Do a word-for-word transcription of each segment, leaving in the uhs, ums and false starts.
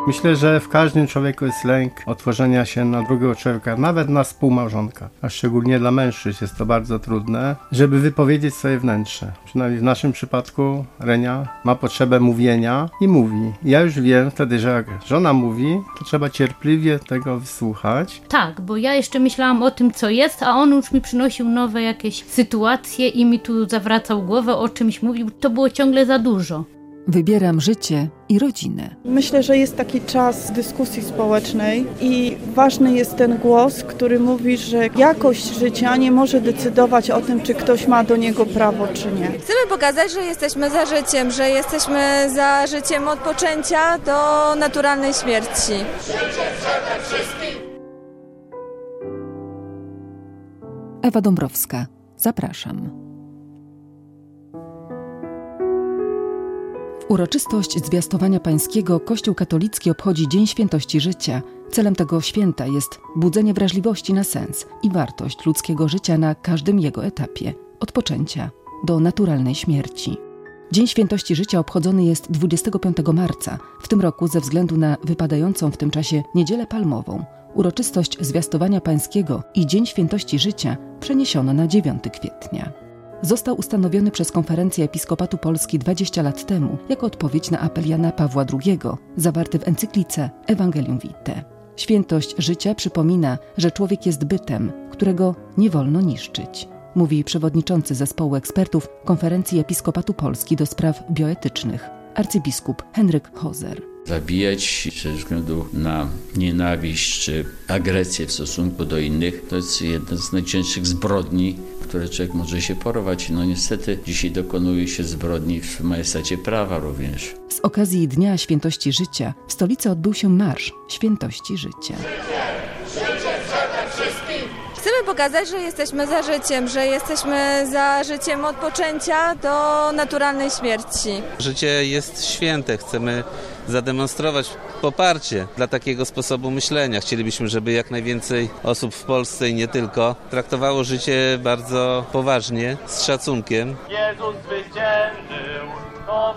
Myślę, że w każdym człowieku jest lęk otworzenia się na drugiego człowieka, nawet na współmałżonka, a szczególnie dla mężczyzn jest to bardzo trudne, żeby wypowiedzieć swoje wnętrze. Przynajmniej w naszym przypadku Renia ma potrzebę mówienia i mówi. Ja już wiem wtedy, że jak żona mówi, to trzeba cierpliwie tego wysłuchać. Tak, bo ja jeszcze myślałam o tym, co jest, a on już mi przynosił nowe jakieś sytuacje i mi tu zawracał głowę, o czymś mówił. To było ciągle za dużo. Wybieram życie i rodzinę. Myślę, że jest taki czas dyskusji społecznej i ważny jest ten głos, który mówi, że jakość życia nie może decydować o tym, czy ktoś ma do niego prawo, czy nie. Chcemy pokazać, że jesteśmy za życiem, że jesteśmy za życiem od poczęcia do naturalnej śmierci. Ewa Dąbrowska. Zapraszam. Uroczystość Zwiastowania Pańskiego Kościół katolicki obchodzi Dzień Świętości Życia. Celem tego święta jest budzenie wrażliwości na sens i wartość ludzkiego życia na każdym jego etapie, od poczęcia do naturalnej śmierci. Dzień Świętości Życia obchodzony jest dwudziestego piątego marca, w tym roku ze względu na wypadającą w tym czasie Niedzielę Palmową. Uroczystość Zwiastowania Pańskiego i Dzień Świętości Życia przeniesiono na dziewiątego kwietnia. Został ustanowiony przez Konferencję Episkopatu Polski dwadzieścia lat temu jako odpowiedź na apel Jana Pawła drugiego, zawarty w encyklice Evangelium Vitae. Świętość życia przypomina, że człowiek jest bytem, którego nie wolno niszczyć, mówi przewodniczący zespołu ekspertów Konferencji Episkopatu Polski do spraw bioetycznych, arcybiskup Henryk Hozer. Zabijać ze względu na nienawiść czy agresję w stosunku do innych to jest jedna z najcięższych zbrodni, które człowiek może się porwać. No niestety dzisiaj dokonuje się zbrodni w majestacie prawa również. Z okazji Dnia Świętości Życia w stolicy odbył się Marsz Świętości Życia. Chcemy pokazać, że jesteśmy za życiem, że jesteśmy za życiem od poczęcia do naturalnej śmierci. Życie jest święte, chcemy zademonstrować poparcie dla takiego sposobu myślenia. Chcielibyśmy, żeby jak najwięcej osób w Polsce i nie tylko traktowało życie bardzo poważnie, z szacunkiem. Jezus zwyciężył, to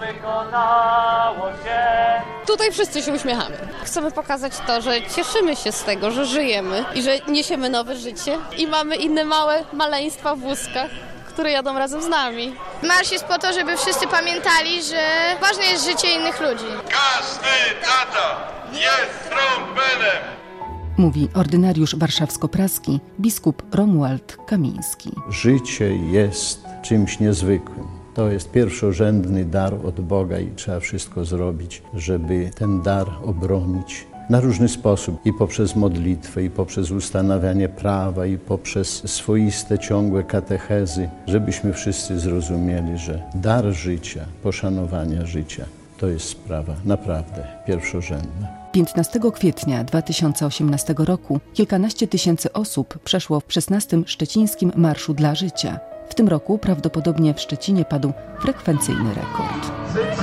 wykonało się. Tutaj wszyscy się uśmiechamy. Chcemy pokazać to, że cieszymy się z tego, że żyjemy i że niesiemy nowe życie i mamy inne małe maleństwa w wózkach, które jadą razem z nami. Marsz jest po to, żeby wszyscy pamiętali, że ważne jest życie innych ludzi. Każdy tata jest trąbenem. Mówi ordynariusz warszawsko-praski biskup Romuald Kamiński. Życie jest czymś niezwykłym. To jest pierwszorzędny dar od Boga i trzeba wszystko zrobić, żeby ten dar obronić na różny sposób i poprzez modlitwę, i poprzez ustanawianie prawa, i poprzez swoiste, ciągłe katechezy, żebyśmy wszyscy zrozumieli, że dar życia, poszanowania życia to jest sprawa naprawdę pierwszorzędna. piętnastego kwietnia dwa tysiące osiemnastego roku kilkanaście tysięcy osób przeszło w szesnastym Szczecińskim Marszu dla Życia. W tym roku prawdopodobnie w Szczecinie padł frekwencyjny rekord.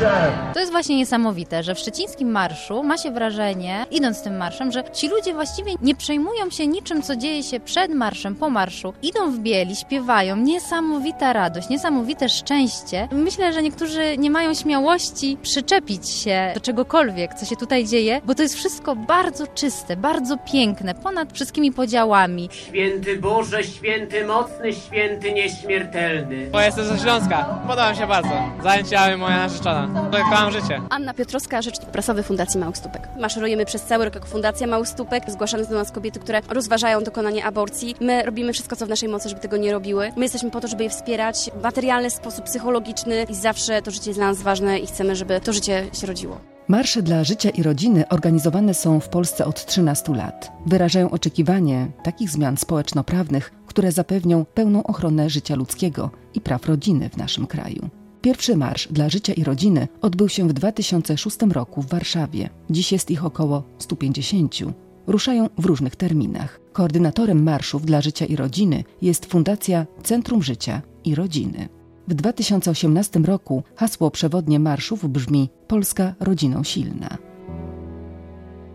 To jest właśnie niesamowite, że w szczecińskim marszu ma się wrażenie, idąc tym marszem, że ci ludzie właściwie nie przejmują się niczym, co dzieje się przed marszem, po marszu. Idą w bieli, śpiewają, niesamowita radość, niesamowite szczęście. Myślę, że niektórzy nie mają śmiałości przyczepić się do czegokolwiek, co się tutaj dzieje, bo to jest wszystko bardzo czyste, bardzo piękne, ponad wszystkimi podziałami. Święty Boże, święty mocny, święty nieśmiertelny. Bo jestem ze Śląska, podoba mi się bardzo. Zajęcia moja narzeczona, kocham życie. Anna Piotrowska, rzecznik prasowy Fundacji Małych Stópek. Maszerujemy przez cały rok jako Fundacja Małych Stópek. Zgłaszane do nas kobiety, które rozważają dokonanie aborcji. My robimy wszystko, co w naszej mocy, żeby tego nie robiły. My jesteśmy po to, żeby je wspierać w materialny sposób, psychologiczny i zawsze to życie jest dla nas ważne i chcemy, żeby to życie się rodziło. Marsze dla życia i rodziny organizowane są w Polsce od trzynastu lat. Wyrażają oczekiwanie takich zmian społeczno-prawnych, które zapewnią pełną ochronę życia ludzkiego i praw rodziny w naszym kraju. Pierwszy marsz dla życia i rodziny odbył się w dwa tysiące szóstym roku w Warszawie. Dziś jest ich około stu pięćdziesięciu. Ruszają w różnych terminach. Koordynatorem marszów dla życia i rodziny jest Fundacja Centrum Życia i Rodziny. W dwa tysiące osiemnastym roku hasło przewodnie marszów brzmi Polska rodziną silna.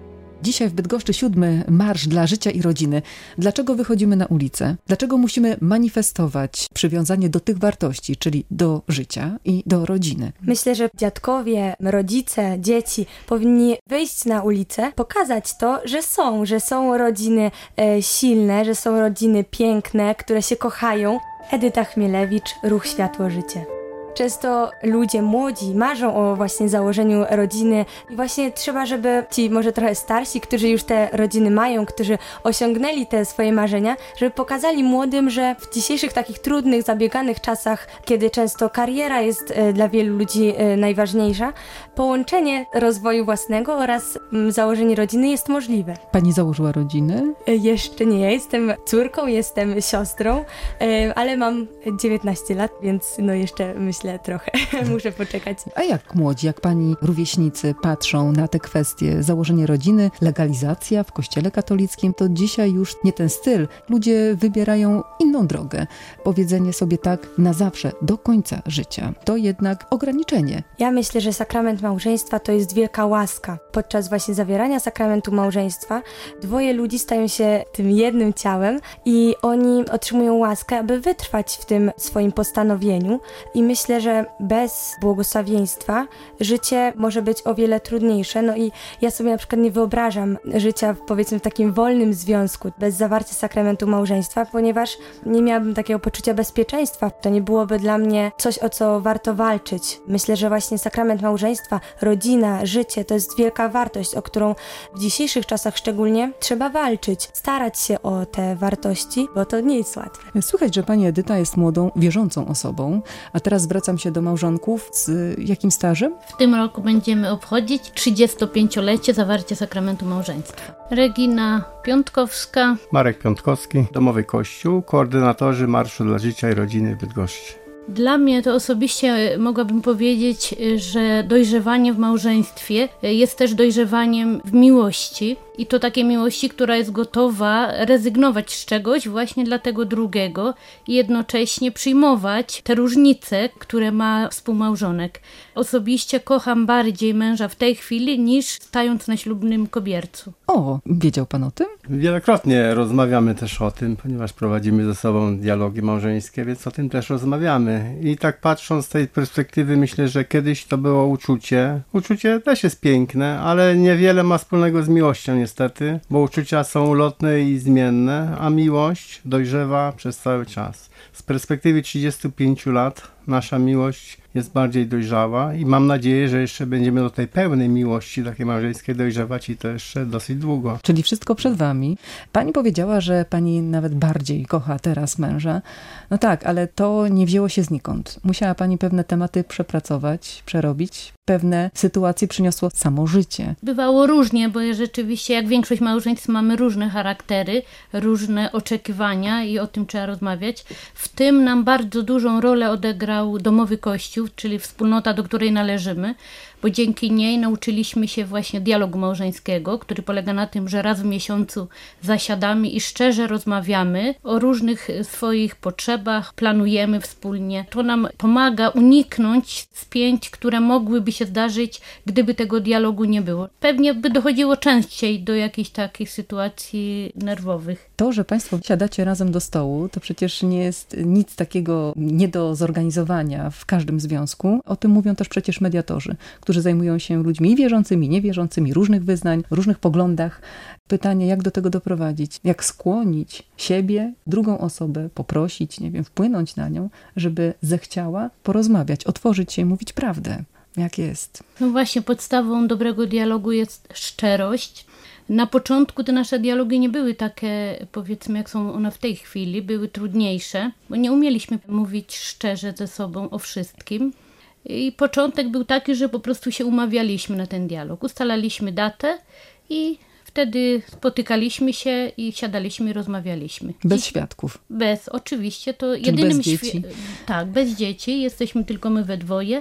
Dzisiaj w Bydgoszczy siódmy Marsz dla Życia i Rodziny. Dlaczego wychodzimy na ulicę? Dlaczego musimy manifestować przywiązanie do tych wartości, czyli do życia i do rodziny? Myślę, że dziadkowie, rodzice, dzieci powinni wyjść na ulicę, pokazać to, że są, że są rodziny e, silne, że są rodziny piękne, które się kochają. Edyta Chmielewicz, Ruch Światło Życie. Często ludzie młodzi marzą o właśnie założeniu rodziny i właśnie trzeba, żeby ci może trochę starsi, którzy już te rodziny mają, którzy osiągnęli te swoje marzenia, żeby pokazali młodym, że w dzisiejszych takich trudnych, zabieganych czasach, kiedy często kariera jest e, dla wielu ludzi e, najważniejsza, połączenie rozwoju własnego oraz m, założenie rodziny jest możliwe. Pani założyła rodzinę? E, jeszcze nie, ja jestem córką, jestem siostrą, e, ale mam dziewiętnaście lat, więc no jeszcze myślę, trochę. Muszę poczekać. A jak młodzi, jak pani rówieśnicy patrzą na te kwestie? Założenie rodziny, legalizacja w kościele katolickim, to dzisiaj już nie ten styl. Ludzie wybierają inną drogę. Powiedzenie sobie tak na zawsze, do końca życia. To jednak ograniczenie. Ja myślę, że sakrament małżeństwa to jest wielka łaska. Podczas właśnie zawierania sakramentu małżeństwa dwoje ludzi stają się tym jednym ciałem i oni otrzymują łaskę, aby wytrwać w tym swoim postanowieniu i myślę, że bez błogosławieństwa życie może być o wiele trudniejsze. No i ja sobie na przykład nie wyobrażam życia powiedzmy w takim wolnym związku, bez zawarcia sakramentu małżeństwa, ponieważ nie miałabym takiego poczucia bezpieczeństwa. To nie byłoby dla mnie coś, o co warto walczyć. Myślę, że właśnie sakrament małżeństwa, rodzina, życie to jest wielka wartość, o którą w dzisiejszych czasach szczególnie trzeba walczyć, starać się o te wartości, bo to nie jest łatwe. Słychać, że pani Edyta jest młodą, wierzącą osobą, a teraz zwracam się do małżonków. Z jakim stażem? W tym roku będziemy obchodzić trzydziestopięciolecie zawarcia sakramentu małżeństwa. Regina Piątkowska. Marek Piątkowski, Domowy Kościół, koordynatorzy Marszu dla Życia i Rodziny w Bydgoszczy. Dla mnie to osobiście mogłabym powiedzieć, że dojrzewanie w małżeństwie jest też dojrzewaniem w miłości. I to takiej miłości, która jest gotowa rezygnować z czegoś właśnie dla tego drugiego i jednocześnie przyjmować te różnice, które ma współmałżonek. Osobiście kocham bardziej męża w tej chwili niż stając na ślubnym kobiercu. O, wiedział pan o tym? Wielokrotnie rozmawiamy też o tym, ponieważ prowadzimy ze sobą dialogi małżeńskie, więc o tym też rozmawiamy. I tak patrząc z tej perspektywy myślę, że kiedyś to było uczucie. Uczucie też jest piękne, ale niewiele ma wspólnego z miłością niestety, bo uczucia są ulotne i zmienne, a miłość dojrzewa przez cały czas. Z perspektywy trzydziestu pięciu lat nasza miłość jest bardziej dojrzała i mam nadzieję, że jeszcze będziemy do tej pełnej miłości takiej małżeńskiej dojrzewać i to jeszcze dosyć długo. Czyli wszystko przed wami. Pani powiedziała, że pani nawet bardziej kocha teraz męża. No tak, ale to nie wzięło się znikąd. Musiała pani pewne tematy przepracować, przerobić. Pewne sytuacje przyniosło samo życie. Bywało różnie, bo rzeczywiście jak większość małżeństw mamy różne charaktery, różne oczekiwania i o tym trzeba rozmawiać. W tym nam bardzo dużą rolę odegrał Domowy Kościół, czyli wspólnota, do której należymy, bo dzięki niej nauczyliśmy się właśnie dialogu małżeńskiego, który polega na tym, że raz w miesiącu zasiadamy i szczerze rozmawiamy o różnych swoich potrzebach, planujemy wspólnie. To nam pomaga uniknąć spięć, które mogłyby się zdarzyć, gdyby tego dialogu nie było. Pewnie by dochodziło częściej do jakichś takich sytuacji nerwowych. To, że państwo siadacie razem do stołu, to przecież nie jest nic takiego nie do zorganizowania w każdym związku. O tym mówią też przecież mediatorzy, którzy zajmują się ludźmi wierzącymi, niewierzącymi, różnych wyznań, różnych poglądach. Pytanie, jak do tego doprowadzić? Jak skłonić siebie, drugą osobę, poprosić, nie wiem, wpłynąć na nią, żeby zechciała porozmawiać, otworzyć się i mówić prawdę. Jak jest? No właśnie, podstawą dobrego dialogu jest szczerość. Na początku te nasze dialogi nie były takie, powiedzmy, jak są one w tej chwili, były trudniejsze, bo nie umieliśmy mówić szczerze ze sobą o wszystkim. I początek był taki, że po prostu się umawialiśmy na ten dialog. Ustalaliśmy datę i wtedy spotykaliśmy się i siadaliśmy i rozmawialiśmy. Bez świadków? Bez, oczywiście. To Czyli jedynym bez dzieci? Świ- tak, bez dzieci. Jesteśmy tylko my we dwoje.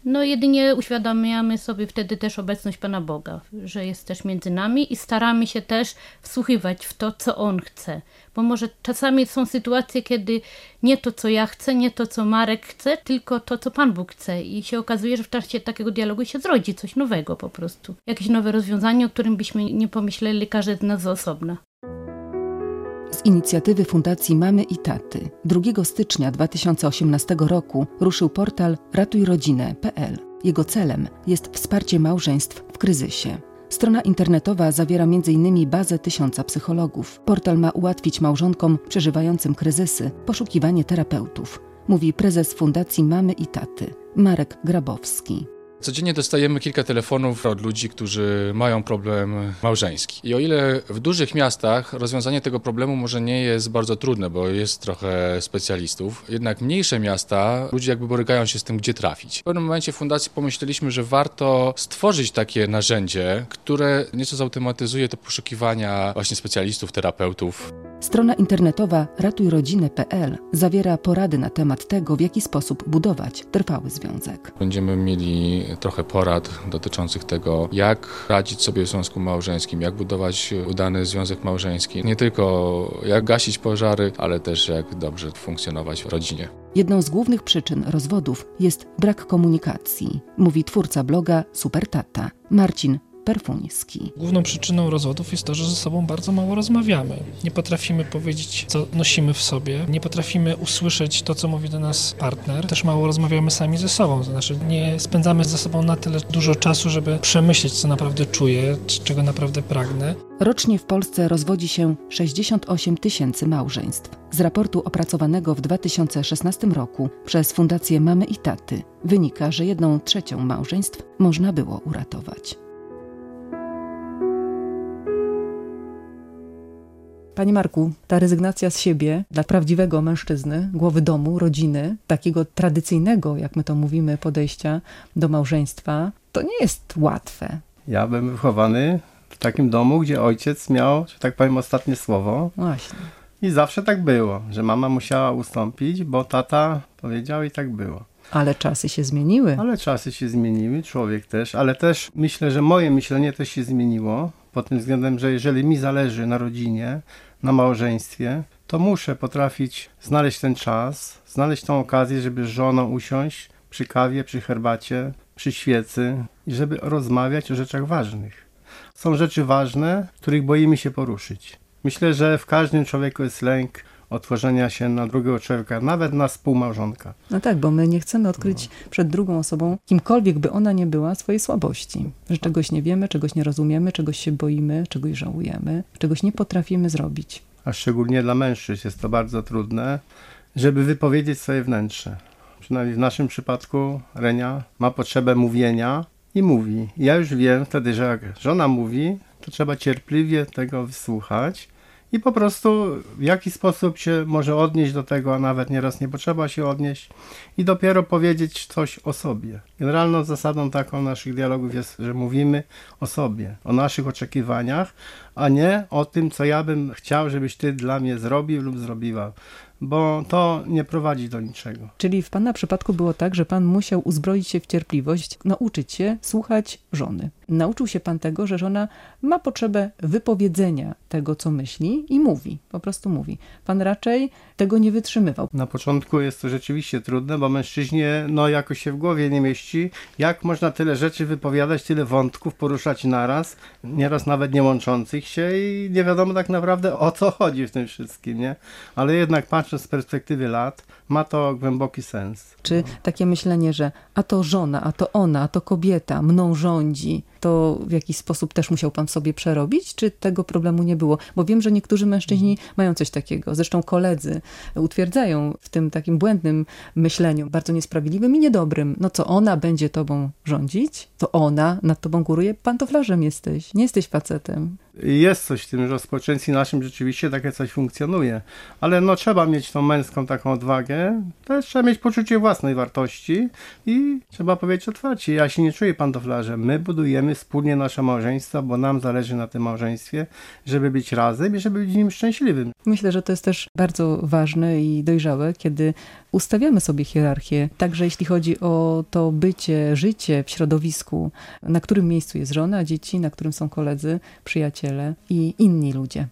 No jedynie uświadamiamy sobie wtedy też obecność Pana Boga, że jest też między nami i staramy się też wsłuchiwać w to, co On chce. Bo może czasami są sytuacje, kiedy nie to, co ja chcę, nie to, co Marek chce, tylko to, co Pan Bóg chce. I się okazuje, że w trakcie takiego dialogu się zrodzi coś nowego po prostu. Jakieś nowe rozwiązanie, o którym byśmy nie pomyśleli każdy z nas z osobna. Z inicjatywy Fundacji Mamy i Taty drugiego stycznia dwa tysiące osiemnastego roku ruszył portal ratuj rodzinę kropka pe el. Jego celem jest wsparcie małżeństw w kryzysie. Strona internetowa zawiera między innymi bazę tysiąca psychologów. Portal ma ułatwić małżonkom przeżywającym kryzysy poszukiwanie terapeutów, mówi prezes Fundacji Mamy i Taty, Marek Grabowski. Codziennie dostajemy kilka telefonów od ludzi, którzy mają problem małżeński. I o ile w dużych miastach rozwiązanie tego problemu może nie jest bardzo trudne, bo jest trochę specjalistów, jednak mniejsze miasta, ludzie jakby borykają się z tym, gdzie trafić. W pewnym momencie w fundacji pomyśleliśmy, że warto stworzyć takie narzędzie, które nieco zautomatyzuje te poszukiwania właśnie specjalistów, terapeutów. Strona internetowa ratuj rodzinę kropka pe el zawiera porady na temat tego, w jaki sposób budować trwały związek. Będziemy mieli trochę porad dotyczących tego, jak radzić sobie w związku małżeńskim, jak budować udany związek małżeński. Nie tylko jak gasić pożary, ale też jak dobrze funkcjonować w rodzinie. Jedną z głównych przyczyn rozwodów jest brak komunikacji, mówi twórca bloga Super Tata, Marcin Perfuński. Główną przyczyną rozwodów jest to, że ze sobą bardzo mało rozmawiamy. Nie potrafimy powiedzieć, co nosimy w sobie, nie potrafimy usłyszeć to, co mówi do nas partner. Też mało rozmawiamy sami ze sobą, to znaczy nie spędzamy ze sobą na tyle dużo czasu, żeby przemyśleć, co naprawdę czuję, czego naprawdę pragnę. Rocznie w Polsce rozwodzi się sześćdziesiąt osiem tysięcy małżeństw. Z raportu opracowanego w dwa tysiące szesnastym roku przez Fundację Mamy i Taty wynika, że jedną trzecią małżeństw można było uratować. Panie Marku, ta rezygnacja z siebie dla prawdziwego mężczyzny, głowy domu, rodziny, takiego tradycyjnego, jak my to mówimy, podejścia do małżeństwa, to nie jest łatwe. Ja byłem wychowany w takim domu, gdzie ojciec miał, że tak powiem, ostatnie słowo. Właśnie. I zawsze tak było, że mama musiała ustąpić, bo tata powiedział i tak było. Ale czasy się zmieniły. Ale czasy się zmieniły, człowiek też, ale też myślę, że moje myślenie też się zmieniło. Pod tym względem, że jeżeli mi zależy na rodzinie, na małżeństwie, to muszę potrafić znaleźć ten czas, znaleźć tą okazję, żeby z żoną usiąść przy kawie, przy herbacie, przy świecy i żeby rozmawiać o rzeczach ważnych. Są rzeczy ważne, których boimy się poruszyć. Myślę, że w każdym człowieku jest lęk otworzenia się na drugiego człowieka, nawet na współmałżonka. No tak, bo my nie chcemy odkryć no. przed drugą osobą, kimkolwiek by ona nie była, swojej słabości. Że czegoś nie wiemy, czegoś nie rozumiemy, czegoś się boimy, czegoś żałujemy, czegoś nie potrafimy zrobić. A szczególnie dla mężczyzn jest to bardzo trudne, żeby wypowiedzieć swoje wnętrze. Przynajmniej w naszym przypadku Renia ma potrzebę mówienia i mówi. Ja już wiem wtedy, że jak żona mówi, to trzeba cierpliwie tego wysłuchać i po prostu w jaki sposób się może odnieść do tego, a nawet nieraz nie potrzeba się odnieść i dopiero powiedzieć coś o sobie. Generalną zasadą taką naszych dialogów jest, że mówimy o sobie, o naszych oczekiwaniach, a nie o tym, co ja bym chciał, żebyś ty dla mnie zrobił lub zrobiła, bo to nie prowadzi do niczego. Czyli w pana przypadku było tak, że pan musiał uzbroić się w cierpliwość, nauczyć się słuchać żony. Nauczył się pan tego, że żona ma potrzebę wypowiedzenia tego, co myśli i mówi, po prostu mówi. Pan raczej tego nie wytrzymywał. Na początku jest to rzeczywiście trudne, bo mężczyźnie no jakoś się w głowie nie mieści. Jak można tyle rzeczy wypowiadać, tyle wątków poruszać naraz, nieraz nawet nie łączących się i nie wiadomo tak naprawdę o co chodzi w tym wszystkim, nie? Ale jednak patrząc z perspektywy lat, ma to głęboki sens. Czy takie myślenie, że a to żona, a to ona, a to kobieta mną rządzi, to w jakiś sposób też musiał pan sobie przerobić, czy tego problemu nie było? Bo wiem, że niektórzy mężczyźni mają coś takiego. Zresztą koledzy utwierdzają w tym takim błędnym myśleniu, bardzo niesprawiedliwym i niedobrym. No co, ona będzie tobą rządzić? To ona nad tobą góruje? Pantoflarzem jesteś, nie jesteś facetem. Jest coś w tym, że w społeczeństwie naszym rzeczywiście takie coś funkcjonuje, ale no trzeba mieć tą męską taką odwagę, też trzeba mieć poczucie własnej wartości i trzeba powiedzieć otwarcie, ja się nie czuję pantoflarzem, my budujemy wspólnie nasze małżeństwo, bo nam zależy na tym małżeństwie, żeby być razem i żeby być w nim szczęśliwym. Myślę, że to jest też bardzo ważne i dojrzałe, kiedy ustawiamy sobie hierarchię, także jeśli chodzi o to bycie, życie w środowisku, na którym miejscu jest żona, dzieci, na którym są koledzy, przyjaciele i inni ludzie.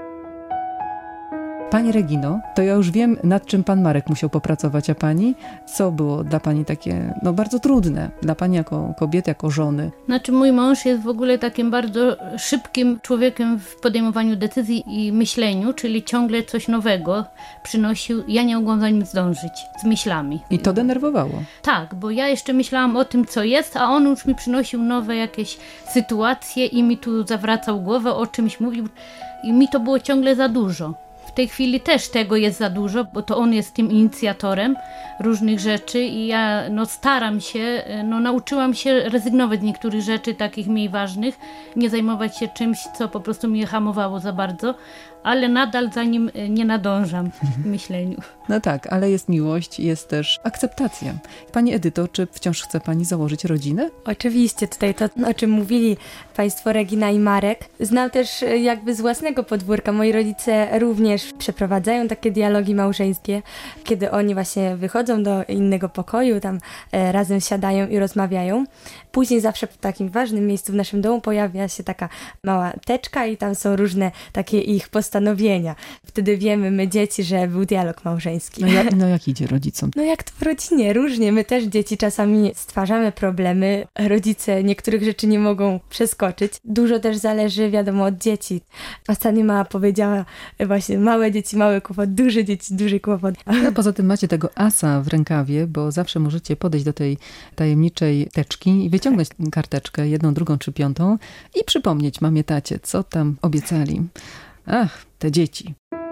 Pani Regino, to ja już wiem, nad czym pan Marek musiał popracować, a pani? Co było dla pani takie, no bardzo trudne, dla pani jako kobiety, jako żony? Znaczy mój mąż jest w ogóle takim bardzo szybkim człowiekiem w podejmowaniu decyzji i myśleniu, czyli ciągle coś nowego przynosił. Ja nie mogłam za nim zdążyć z myślami. I to denerwowało? Tak, bo ja jeszcze myślałam o tym, co jest, a on już mi przynosił nowe jakieś sytuacje i mi tu zawracał głowę, o czymś mówił i mi to było ciągle za dużo. W tej chwili też tego jest za dużo, bo to on jest tym inicjatorem różnych rzeczy i ja no, staram się, no, nauczyłam się rezygnować z niektórych rzeczy takich mniej ważnych, nie zajmować się czymś, co po prostu mnie hamowało za bardzo, ale nadal za nim nie nadążam w myśleniu. No tak, ale jest miłość, jest też akceptacja. Pani Edyto, czy wciąż chce pani założyć rodzinę? Oczywiście, tutaj to, o czym mówili państwo Regina i Marek. Znam też jakby z własnego podwórka. Moi rodzice również przeprowadzają takie dialogi małżeńskie, kiedy oni właśnie wychodzą do innego pokoju, tam e, razem siadają i rozmawiają. Później zawsze w takim ważnym miejscu w naszym domu pojawia się taka mała teczka i tam są różne takie ich postanowienia. Wtedy wiemy my dzieci, że był dialog małżeński. No, ja, no jak idzie rodzicom? No jak to w rodzinie, różnie. My też dzieci czasami stwarzamy problemy. Rodzice niektórych rzeczy nie mogą przeskoczyć. Dużo też zależy, wiadomo, od dzieci. Ostatnio mama powiedziała właśnie małe dzieci, mały kłopot, duże dzieci, duży kłopot. No, poza tym macie tego asa w rękawie, bo zawsze możecie podejść do tej tajemniczej teczki i wyciągnąć karteczkę, jedną, drugą czy piątą i przypomnieć mamie, tacie, co tam obiecali. Ach, te dzieci.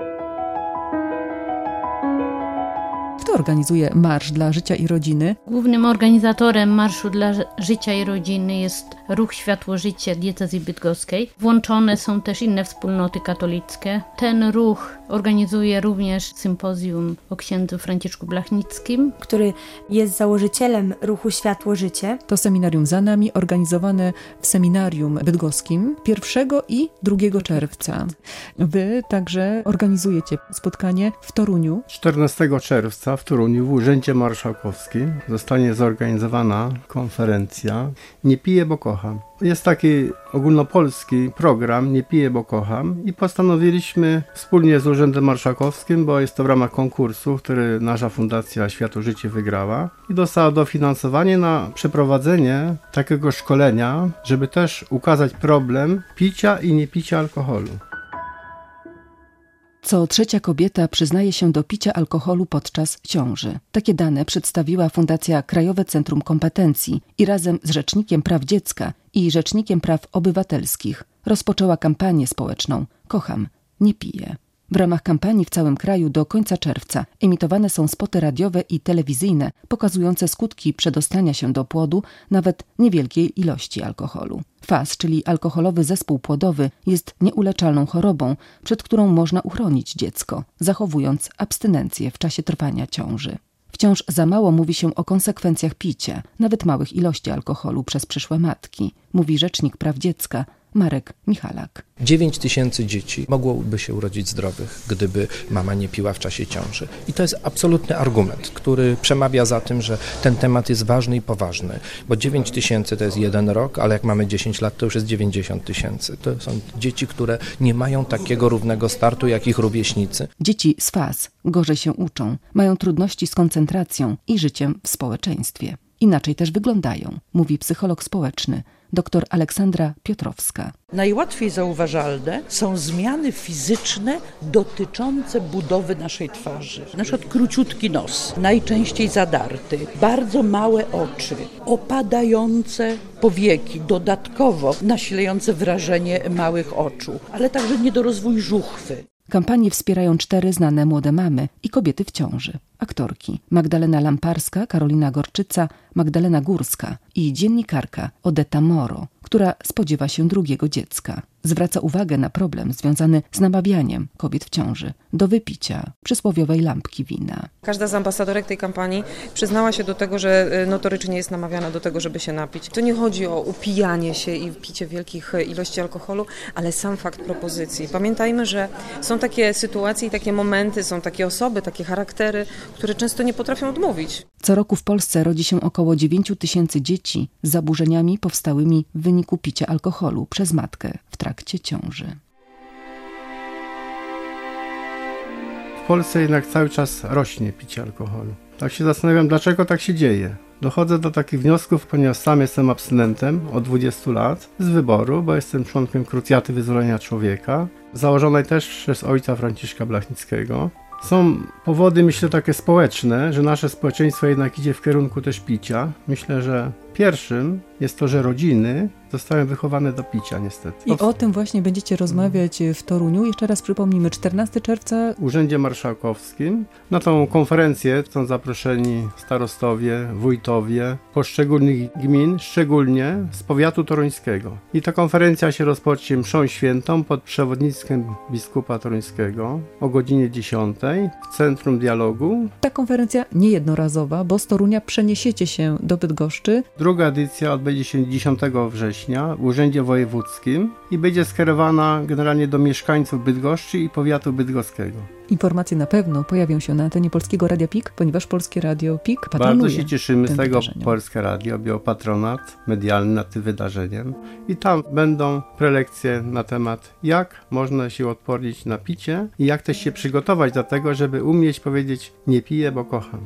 Kto organizuje Marsz dla Życia i Rodziny? Głównym organizatorem Marszu dla Życia i Rodziny jest Ruch Światło Życie Diecezji Bydgoskiej. Włączone są też inne wspólnoty katolickie. Ten ruch organizuje również sympozjum o księdzu Franciszku Blachnickim, który jest założycielem Ruchu Światło Życie. To seminarium za nami, organizowane w seminarium bydgoskim pierwszego i drugiego czerwca. Wy także organizujecie spotkanie w Toruniu. czternastego czerwca w Toruniu w Urzędzie Marszałkowskim zostanie zorganizowana konferencja Nie piję, bo kocham. Jest taki ogólnopolski program Nie piję, bo kocham i postanowiliśmy wspólnie z Urzędem Marszałkowskim, bo jest to w ramach konkursu, który nasza Fundacja Światło Życie wygrała i dostała dofinansowanie na przeprowadzenie takiego szkolenia, żeby też ukazać problem picia i niepicia alkoholu. Co trzecia kobieta przyznaje się do picia alkoholu podczas ciąży. Takie dane przedstawiła Fundacja Krajowe Centrum Kompetencji i razem z Rzecznikiem Praw Dziecka i Rzecznikiem Praw Obywatelskich rozpoczęła kampanię społeczną Kocham, nie piję. W ramach kampanii w całym kraju do końca czerwca emitowane są spoty radiowe i telewizyjne pokazujące skutki przedostania się do płodu nawet niewielkiej ilości alkoholu. F A S, czyli alkoholowy zespół płodowy, jest nieuleczalną chorobą, przed którą można uchronić dziecko, zachowując abstynencję w czasie trwania ciąży. Wciąż za mało mówi się o konsekwencjach picia, nawet małych ilości alkoholu przez przyszłe matki, mówi Rzecznik Praw Dziecka Marek Michalak. dziewięć tysięcy dzieci mogłoby się urodzić zdrowych, gdyby mama nie piła w czasie ciąży. I to jest absolutny argument, który przemawia za tym, że ten temat jest ważny i poważny. Bo dziewięć tysięcy to jest jeden rok, ale jak mamy dziesięć lat, to już jest dziewięćdziesiąt tysięcy. To są dzieci, które nie mają takiego równego startu, jak ich rówieśnicy. Dzieci z F A S gorzej się uczą, mają trudności z koncentracją i życiem w społeczeństwie. Inaczej też wyglądają, mówi psycholog społeczny dr Aleksandra Piotrowska. Najłatwiej zauważalne są zmiany fizyczne dotyczące budowy naszej twarzy. Na przykład króciutki nos, najczęściej zadarty, bardzo małe oczy, opadające powieki, dodatkowo nasilające wrażenie małych oczu, ale także niedorozwój żuchwy. Kampanię wspierają cztery znane młode mamy i kobiety w ciąży. aktorki Magdalena Lamparska, Karolina Gorczyca, Magdalena Górska i dziennikarka Odeta Moro, która spodziewa się drugiego dziecka. Zwraca uwagę na problem związany z namawianiem kobiet w ciąży do wypicia przysłowiowej lampki wina. Każda z ambasadorek tej kampanii przyznała się do tego, że notorycznie jest namawiana do tego, żeby się napić. To nie chodzi o upijanie się i picie wielkich ilości alkoholu, ale sam fakt propozycji. Pamiętajmy, że są takie sytuacje i takie momenty, są takie osoby, takie charaktery, które często nie potrafią odmówić. Co roku w Polsce rodzi się około dziewięć tysięcy dzieci z zaburzeniami powstałymi w wyniku picia alkoholu przez matkę w trakcie ciąży. W Polsce jednak cały czas rośnie picie alkoholu. Tak się zastanawiam, dlaczego tak się dzieje. Dochodzę do takich wniosków, ponieważ sam jestem abstynentem od dwudziestu lat z wyboru, bo jestem członkiem Krucjaty Wyzwolenia Człowieka, założonej też przez ojca Franciszka Blachnickiego. Są powody, myślę, takie społeczne, że nasze społeczeństwo jednak idzie w kierunku też picia. Myślę, że pierwszym jest to, że rodziny zostają wychowane do picia niestety. I o tym właśnie będziecie rozmawiać w Toruniu. Jeszcze raz przypomnijmy, czternastego czerwca w Urzędzie Marszałkowskim. Na tą konferencję są zaproszeni starostowie, wójtowie poszczególnych gmin, szczególnie z powiatu toruńskiego. I ta konferencja się rozpocznie mszą świętą pod przewodnictwem biskupa toruńskiego o godzinie dziesiątej w Centrum Dialogu. Ta konferencja niejednorazowa, bo z Torunia przeniesiecie się do Bydgoszczy. Druga edycja odbędzie się dziesiątego września w Urzędzie Wojewódzkim i będzie skierowana generalnie do mieszkańców Bydgoszczy i powiatu bydgoskiego. Informacje na pewno pojawią się na antenie Polskiego Radia P I K, ponieważ Polskie Radio P I K patronuje. Bardzo się cieszymy z tego, wydarzeniom. Polskie Radio objęło patronat medialny nad tym wydarzeniem i tam będą prelekcje na temat, jak można się odpornić na picie i jak też się przygotować do tego, żeby umieć powiedzieć: nie piję, bo kocham.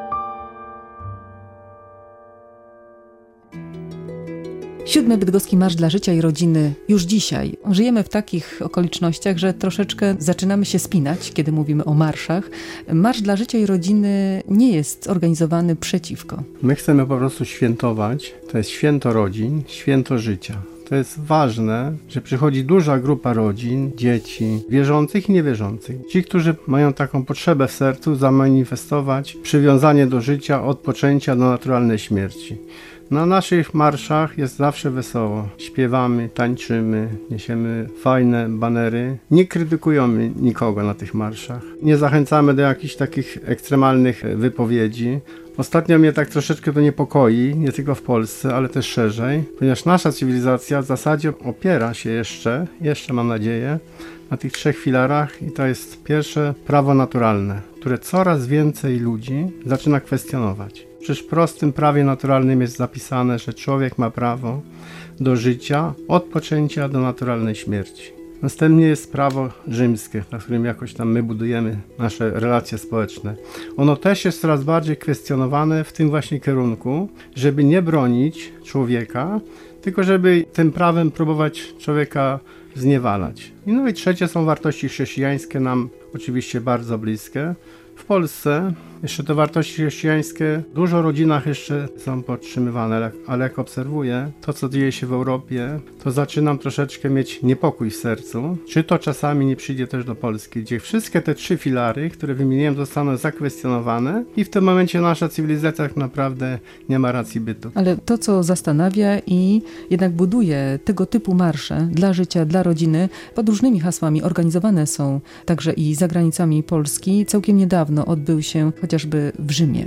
Siódmy Bydgoski Marsz dla Życia i Rodziny już dzisiaj. Żyjemy w takich okolicznościach, że troszeczkę zaczynamy się spinać, kiedy mówimy o marszach. Marsz dla Życia i Rodziny nie jest organizowany przeciwko. My chcemy po prostu świętować. To jest święto rodzin, święto życia. To jest ważne, że przychodzi duża grupa rodzin, dzieci, wierzących i niewierzących. Ci, którzy mają taką potrzebę w sercu zamanifestować przywiązanie do życia od poczęcia do naturalnej śmierci. Na naszych marszach jest zawsze wesoło. Śpiewamy, tańczymy, niesiemy fajne banery. Nie krytykujemy nikogo na tych marszach. Nie zachęcamy do jakichś takich ekstremalnych wypowiedzi. Ostatnio mnie tak troszeczkę to niepokoi, nie tylko w Polsce, ale też szerzej, ponieważ nasza cywilizacja w zasadzie opiera się jeszcze, jeszcze mam nadzieję, na tych trzech filarach i to jest pierwsze prawo naturalne, które coraz więcej ludzi zaczyna kwestionować. Przecież w prostym prawie naturalnym jest zapisane, że człowiek ma prawo do życia od poczęcia do naturalnej śmierci. Następnie jest prawo rzymskie, na którym jakoś tam my budujemy nasze relacje społeczne. Ono też jest coraz bardziej kwestionowane w tym właśnie kierunku, żeby nie bronić człowieka, tylko żeby tym prawem próbować człowieka zniewalać. I no i trzecie są wartości chrześcijańskie, nam oczywiście bardzo bliskie. W Polsce jeszcze te wartości chrześcijańskie w dużo rodzinach jeszcze są podtrzymywane, ale, ale jak obserwuję to, co dzieje się w Europie, to zaczynam troszeczkę mieć niepokój w sercu. Czy to czasami nie przyjdzie też do Polski, gdzie wszystkie te trzy filary, które wymieniłem, zostaną zakwestionowane i w tym momencie nasza cywilizacja tak naprawdę nie ma racji bytu. Ale to, co zastanawia i jednak buduje tego typu marsze dla życia, dla rodziny, pod różnymi hasłami organizowane są także i za granicami Polski. Całkiem niedawno odbył się chociażby w Rzymie.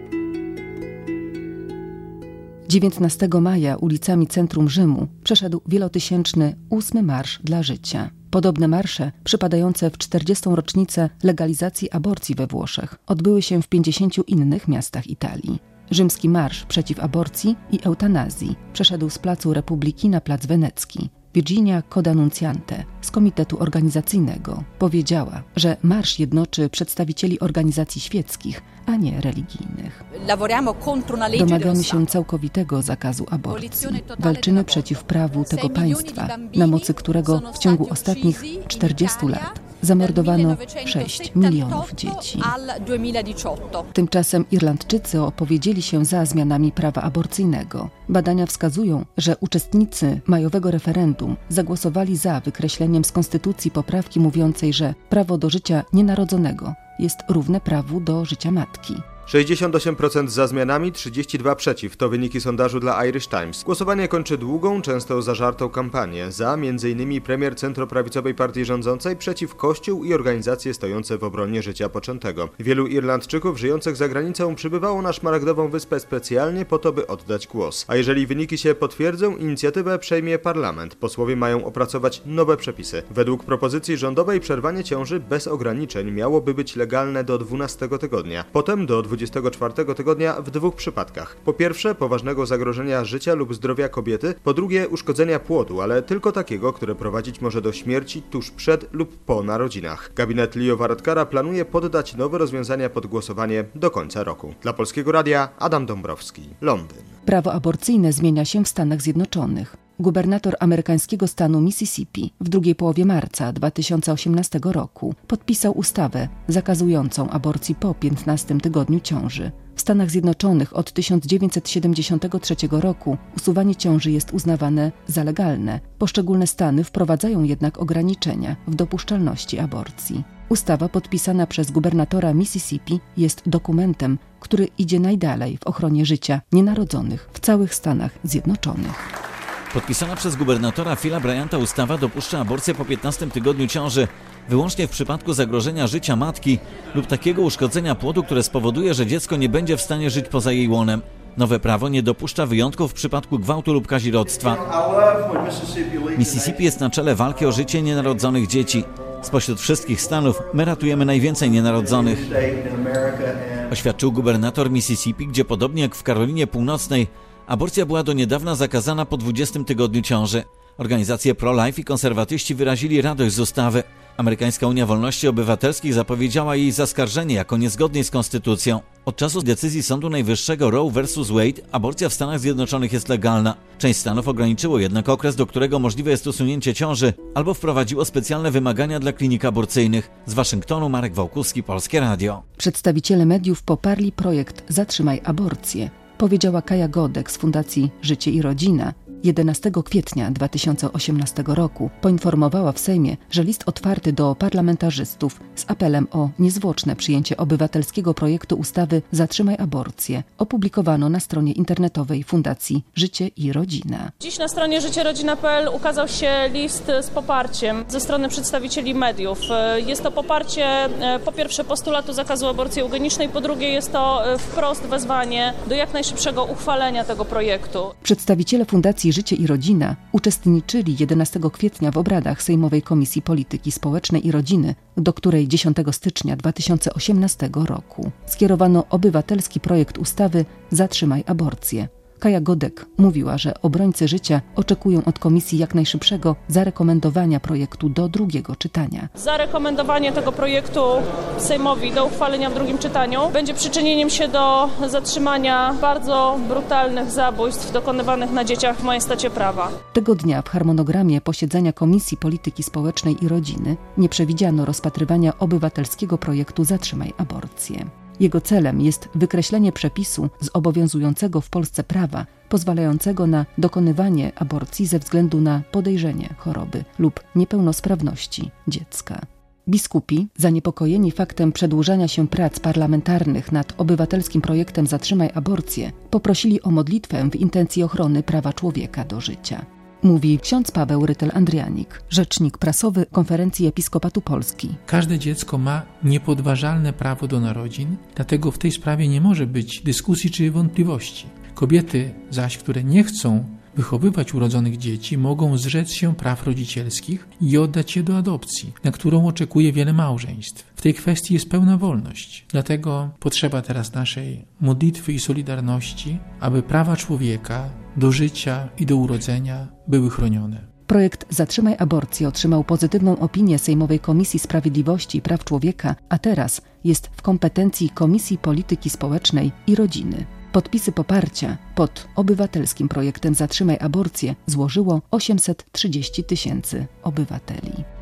dziewiętnastego maja ulicami centrum Rzymu przeszedł wielotysięczny ósmy Marsz dla Życia. Podobne marsze, przypadające w czterdziestą rocznicę legalizacji aborcji we Włoszech, odbyły się w pięćdziesięciu innych miastach Italii. Rzymski Marsz przeciw aborcji i eutanazji przeszedł z Placu Republiki na Plac Wenecki. Virginia Coda-Nunciante z Komitetu Organizacyjnego powiedziała, że marsz jednoczy przedstawicieli organizacji świeckich, a nie religijnych. Domagamy się całkowitego zakazu aborcji. Walczymy przeciw prawu tego państwa, na mocy którego w ciągu ostatnich czterdziestu lat zamordowano sześć milionów dzieci. Tymczasem Irlandczycy opowiedzieli się za zmianami prawa aborcyjnego. Badania wskazują, że uczestnicy majowego referendum zagłosowali za wykreśleniem z konstytucji poprawki mówiącej, że prawo do życia nienarodzonego jest równe prawu do życia matki. sześćdziesiąt osiem procent za zmianami, trzydzieści dwa procent przeciw. To wyniki sondażu dla Irish Times. Głosowanie kończy długą, często zażartą kampanię. Za między innymi premier centroprawicowej partii rządzącej, przeciw Kościół i organizacje stojące w obronie życia poczętego. Wielu Irlandczyków żyjących za granicą przybywało na Szmaragdową Wyspę specjalnie po to, by oddać głos. A jeżeli wyniki się potwierdzą, inicjatywę przejmie parlament. Posłowie mają opracować nowe przepisy. Według propozycji rządowej przerwanie ciąży bez ograniczeń miałoby być legalne do dwunastego tygodnia. Potem do dwudziestego czwartego tygodnia w dwóch przypadkach. Po pierwsze, poważnego zagrożenia życia lub zdrowia kobiety, po drugie, uszkodzenia płodu, ale tylko takiego, które prowadzić może do śmierci tuż przed lub po narodzinach. Gabinet Leo Varadkara planuje poddać nowe rozwiązania pod głosowanie do końca roku. Dla Polskiego Radia Adam Dąbrowski, Londyn. Prawo aborcyjne zmienia się w Stanach Zjednoczonych. Gubernator amerykańskiego stanu Mississippi w drugiej połowie marca dwa tysiące osiemnastego roku podpisał ustawę zakazującą aborcji po piętnastym tygodniu ciąży. W Stanach Zjednoczonych od tysiąc dziewięćset siedemdziesiątego trzeciego roku usuwanie ciąży jest uznawane za legalne. Poszczególne stany wprowadzają jednak ograniczenia w dopuszczalności aborcji. Ustawa podpisana przez gubernatora Mississippi jest dokumentem, który idzie najdalej w ochronie życia nienarodzonych w całych Stanach Zjednoczonych. Podpisana przez gubernatora Phila Bryanta ustawa dopuszcza aborcję po piętnastym tygodniu ciąży wyłącznie w przypadku zagrożenia życia matki lub takiego uszkodzenia płodu, które spowoduje, że dziecko nie będzie w stanie żyć poza jej łonem. Nowe prawo nie dopuszcza wyjątków w przypadku gwałtu lub kazirodztwa. Mississippi jest na czele walki o życie nienarodzonych dzieci. Spośród wszystkich stanów my ratujemy najwięcej nienarodzonych, oświadczył gubernator Mississippi, gdzie podobnie jak w Karolinie Północnej aborcja była do niedawna zakazana po dwudziestym tygodniu ciąży. Organizacje pro-life i konserwatyści wyrazili radość z ustawy. Amerykańska Unia Wolności Obywatelskich zapowiedziała jej zaskarżenie jako niezgodnej z konstytucją. Od czasu decyzji Sądu Najwyższego Roe versus Wade aborcja w Stanach Zjednoczonych jest legalna. Część stanów ograniczyło jednak okres, do którego możliwe jest usunięcie ciąży, albo wprowadziło specjalne wymagania dla klinik aborcyjnych. Z Waszyngtonu Marek Wałkuski, Polskie Radio. Przedstawiciele mediów poparli projekt Zatrzymaj aborcję, powiedziała Kaja Godek z Fundacji Życie i Rodzina. jedenastego kwietnia dwa tysiące osiemnastego roku poinformowała w Sejmie, że list otwarty do parlamentarzystów z apelem o niezwłoczne przyjęcie obywatelskiego projektu ustawy Zatrzymaj aborcję opublikowano na stronie internetowej Fundacji Życie i Rodzina. Dziś na stronie życie rodzina kropka pe el ukazał się list z poparciem ze strony przedstawicieli mediów. Jest to poparcie po pierwsze postulatu zakazu aborcji eugenicznej, po drugie jest to wprost wezwanie do jak najszybszego uchwalenia tego projektu. Przedstawiciele Fundacji Życie i Rodzina uczestniczyli jedenastego kwietnia w obradach Sejmowej Komisji Polityki Społecznej i Rodziny, do której dziesiątego stycznia dwa tysiące osiemnastego roku skierowano obywatelski projekt ustawy Zatrzymaj aborcję. Kaja Godek mówiła, że obrońcy życia oczekują od komisji jak najszybszego zarekomendowania projektu do drugiego czytania. Zarekomendowanie tego projektu Sejmowi do uchwalenia w drugim czytaniu będzie przyczynieniem się do zatrzymania bardzo brutalnych zabójstw dokonywanych na dzieciach w majestacie prawa. Tego dnia w harmonogramie posiedzenia Komisji Polityki Społecznej i Rodziny nie przewidziano rozpatrywania obywatelskiego projektu Zatrzymaj aborcję. Jego celem jest wykreślenie przepisu z obowiązującego w Polsce prawa pozwalającego na dokonywanie aborcji ze względu na podejrzenie choroby lub niepełnosprawności dziecka. Biskupi, zaniepokojeni faktem przedłużania się prac parlamentarnych nad obywatelskim projektem Zatrzymaj aborcję, poprosili o modlitwę w intencji ochrony prawa człowieka do życia. Mówi ksiądz Paweł Rytel-Andrianik, rzecznik prasowy Konferencji Episkopatu Polski. Każde dziecko ma niepodważalne prawo do narodzin, dlatego w tej sprawie nie może być dyskusji czy wątpliwości. Kobiety zaś, które nie chcą wychowywać urodzonych dzieci, mogą zrzec się praw rodzicielskich i oddać je do adopcji, na którą oczekuje wiele małżeństw. W tej kwestii jest pełna wolność. Dlatego potrzeba teraz naszej modlitwy i solidarności, aby prawa człowieka do życia i do urodzenia były chronione. Projekt Zatrzymaj aborcję otrzymał pozytywną opinię Sejmowej Komisji Sprawiedliwości i Praw Człowieka, a teraz jest w kompetencji Komisji Polityki Społecznej i Rodziny. Podpisy poparcia pod obywatelskim projektem Zatrzymaj aborcję złożyło osiemset trzydzieści tysięcy obywateli.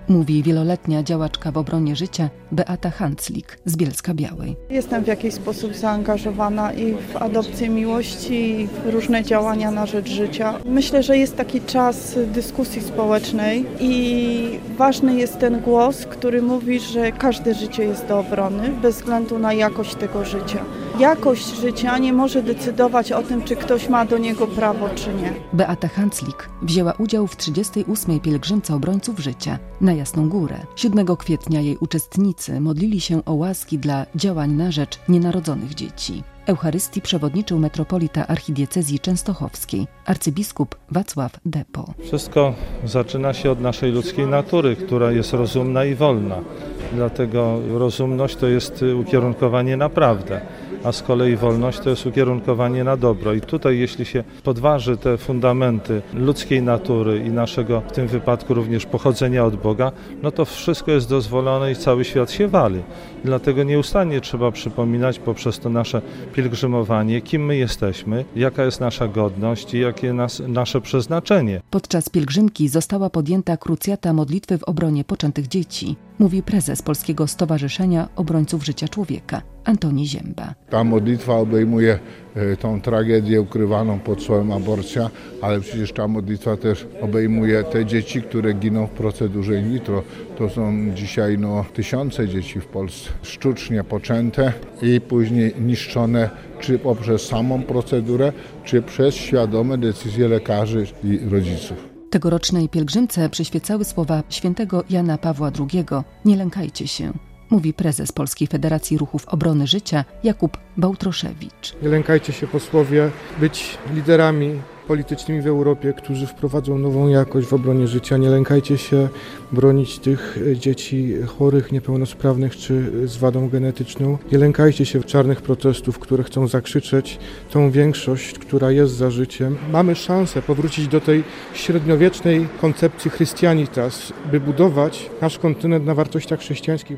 mówi wieloletnia działaczka w obronie życia Beata Hanclik z Bielska-Białej. Jestem w jakiś sposób zaangażowana i w adopcję miłości, i w różne działania na rzecz życia. Myślę, że jest taki czas dyskusji społecznej i ważny jest ten głos, który mówi, że każde życie jest do obrony bez względu na jakość tego życia. Jakość życia nie może decydować o tym, czy ktoś ma do niego prawo, czy nie. Beata Hanclik wzięła udział w trzydziestej ósmej pielgrzymce obrońców życia na Jasną Górę. siódmego kwietnia jej uczestnicy modlili się o łaski dla działań na rzecz nienarodzonych dzieci. Eucharystii przewodniczył metropolita archidiecezji częstochowskiej, arcybiskup Wacław Depo. Wszystko zaczyna się od naszej ludzkiej natury, która jest rozumna i wolna. Dlatego rozumność to jest ukierunkowanie na prawdę, a z kolei wolność to jest ukierunkowanie na dobro. I tutaj jeśli się podważy te fundamenty ludzkiej natury i naszego w tym wypadku również pochodzenia od Boga, no to wszystko jest dozwolone i cały świat się wali. Dlatego nieustannie trzeba przypominać poprzez to nasze pielgrzymowanie, kim my jesteśmy, jaka jest nasza godność i jakie nas, nasze przeznaczenie. Podczas pielgrzymki została podjęta krucjata modlitwy w obronie poczętych dzieci, mówi prezes Polskiego Stowarzyszenia Obrońców Życia Człowieka, Antoni Zięba. Ta modlitwa obejmuje tą tragedię ukrywaną pod słowem aborcja, ale przecież ta modlitwa też obejmuje te dzieci, które giną w procedurze in vitro. To są dzisiaj no, tysiące dzieci w Polsce sztucznie poczęte i później niszczone czy poprzez samą procedurę, czy przez świadome decyzje lekarzy i rodziców. Tegorocznej pielgrzymce przyświecały słowa świętego Jana Pawła drugiego: nie lękajcie się, mówi prezes Polskiej Federacji Ruchów Obrony Życia Jakub Bałtroszewicz. Nie lękajcie się, posłowie, być liderami politycznymi w Europie, którzy wprowadzą nową jakość w obronie życia. Nie lękajcie się bronić tych dzieci chorych, niepełnosprawnych czy z wadą genetyczną. Nie lękajcie się czarnych protestów, które chcą zakrzyczeć tą większość, która jest za życiem. Mamy szansę powrócić do tej średniowiecznej koncepcji Christianitas, by budować nasz kontynent na wartościach chrześcijańskich.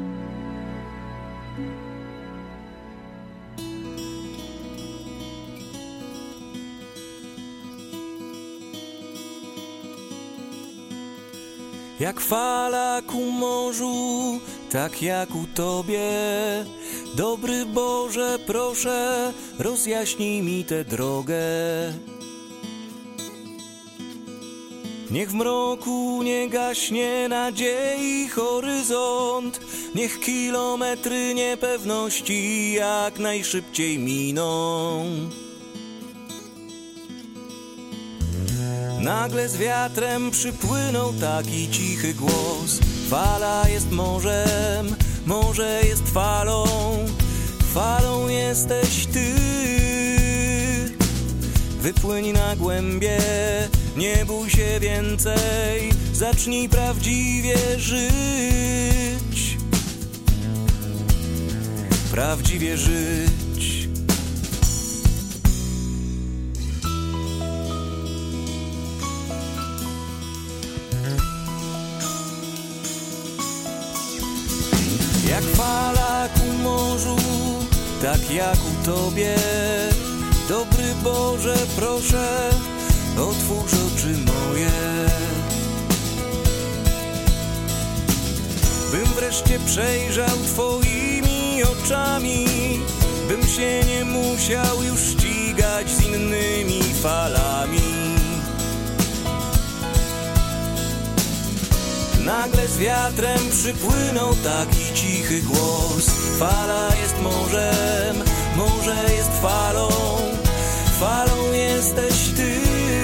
Jak fala ku morzu, tak jak u Tobie. Dobry Boże, proszę, rozjaśnij mi tę drogę. Niech w mroku nie gaśnie nadziei horyzont, niech kilometry niepewności jak najszybciej miną. Nagle z wiatrem przypłynął taki cichy głos. Fala jest morzem, morze jest falą, falą jesteś Ty. Wypłyń na głębie, nie bój się więcej, zacznij prawdziwie żyć. Prawdziwie żyć. Jak fala ku morzu, tak jak u Tobie. Dobry Boże, proszę, otwórz oczy moje. Bym wreszcie przejrzał Twoimi oczami, bym się nie musiał już ścigać z innymi falami. Nagle z wiatrem przypłynął taki cichy głos. Fala jest morzem, morze jest falą, falą jesteś Ty.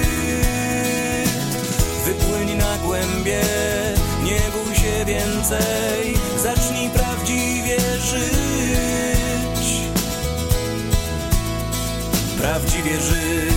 Wypłyń na głębie, nie bój się więcej, zacznij prawdziwie żyć. Prawdziwie żyć.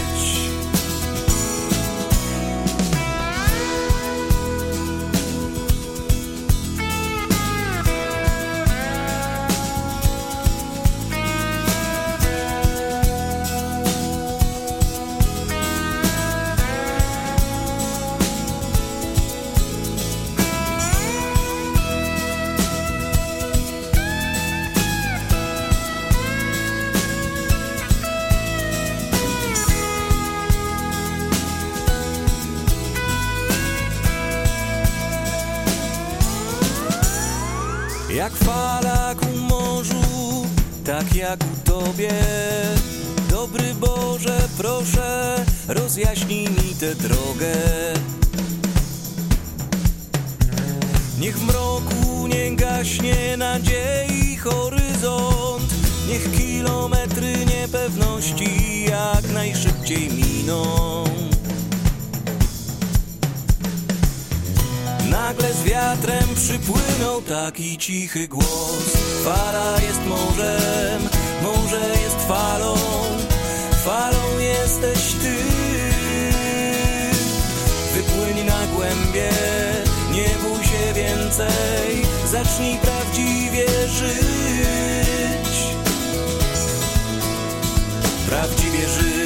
Jak fala ku morzu, tak jak u Tobie. Dobry Boże, proszę, rozjaśnij mi tę drogę. Niech w mroku nie gaśnie nadziei horyzont. Niech kilometry niepewności jak najszybciej miną. Nagle z wiatrem przypłynął taki cichy głos. Fala jest morzem, morze jest falą, falą jesteś Ty. Wypłyń na głębie, nie bój się więcej, zacznij prawdziwie żyć. Prawdziwie żyć.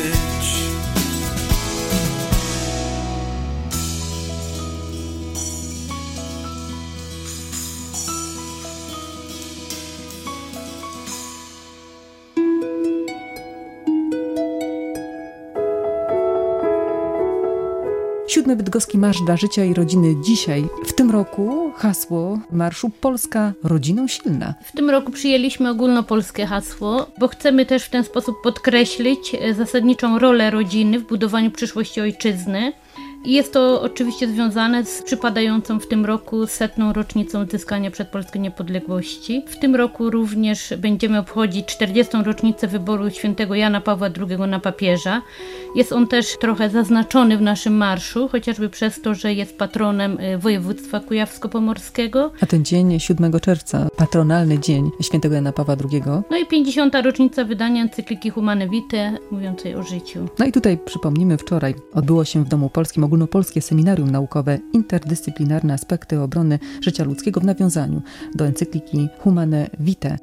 Siódmy Bydgoski Marsz dla Życia i Rodziny dzisiaj. W tym roku hasło marszu Polska rodziną silna. W tym roku przyjęliśmy ogólnopolskie hasło, bo chcemy też w ten sposób podkreślić zasadniczą rolę rodziny w budowaniu przyszłości ojczyzny. I jest to oczywiście związane z przypadającą w tym roku setną rocznicą odzyskania przez Polskę niepodległości. W tym roku również będziemy obchodzić czterdziestą rocznicę wyboru świętego Jana Pawła drugiego na papieża. Jest on też trochę zaznaczony w naszym marszu, chociażby przez to, że jest patronem województwa kujawsko-pomorskiego. A ten dzień siódmego czerwca, patronalny dzień świętego Jana Pawła drugiego. No i pięćdziesiąta rocznica wydania encykliki Humane Vitae, mówiącej o życiu. No i tutaj przypomnimy, wczoraj odbyło się w Domu Polskim ogólnopolskie seminarium naukowe Interdyscyplinarne aspekty obrony życia ludzkiego w nawiązaniu do encykliki Humane Vitae.